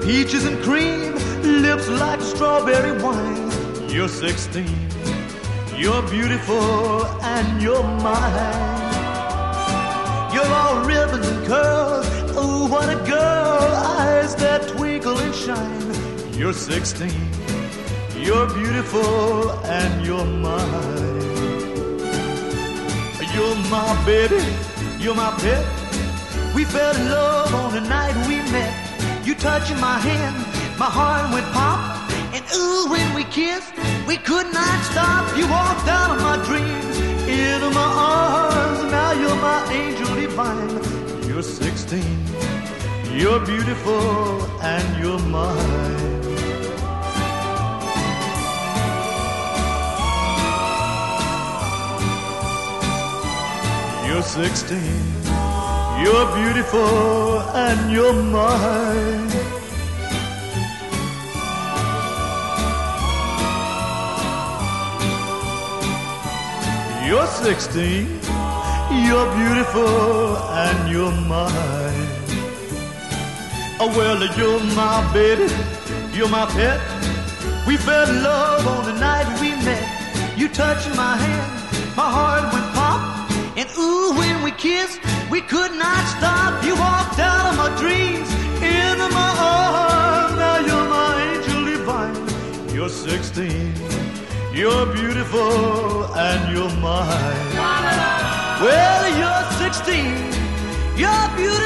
peaches and cream, lips like strawberry wine. You're 16, you're beautiful and you're mine. You're all ribbons and curls, oh what a girl, eyes that twinkle and shine. You're 16, you're beautiful and you're mine. You're my baby, you're my pet. We fell in love on the night we met. You touching my hand, my heart went pop. And ooh, when we kissed, we could not stop. You walked out of my dreams, into my arms. Now you're my angel divine. You're 16, you're beautiful and you're mine. You're 16, you're beautiful and you're mine. You're 16, you're beautiful and you're mine. Oh well, you're my baby, you're my pet. We fell in love on the night we met. You touching my hand, my heart went pop. And ooh, when we kissed, we could not stop. You walked out of my dreams, into my arms. Now you're my angel divine. You're 16, you're beautiful and you're mine. Well, you're 16, you're beautiful.